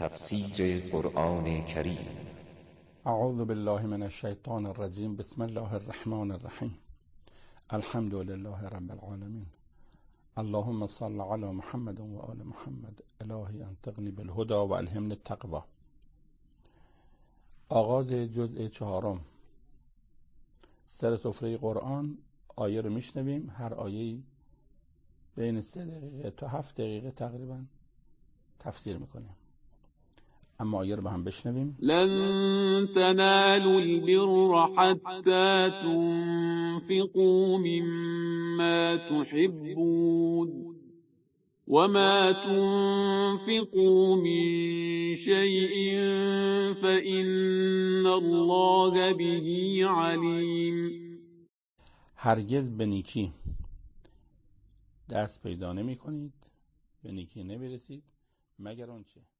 تفسیر قرآن کریم. اعوذ بالله من الشیطان الرجیم. بسم الله الرحمن الرحیم. الحمد لله رب العالمین. اللهم صل علی محمد و آل محمد. الهی انطقنی بالهدى و الهمنی التقوی. آغاز جزء 4 سر سفره قرآن. آیه رو میشنویم، هر آیه‌ای بین 3 دقیقه تا 7 دقیقه تقریبا تفسیر میکنیم. اما آیه رو با هم بشنویم. لن تنالوا البر حتى تنفقوا مما تحبون وما تنفقوا من شيء فإن الله به عليم. هرگز به نیکی دست پیدا نمی کنید، به نیکی نمی رسید مگر آنچه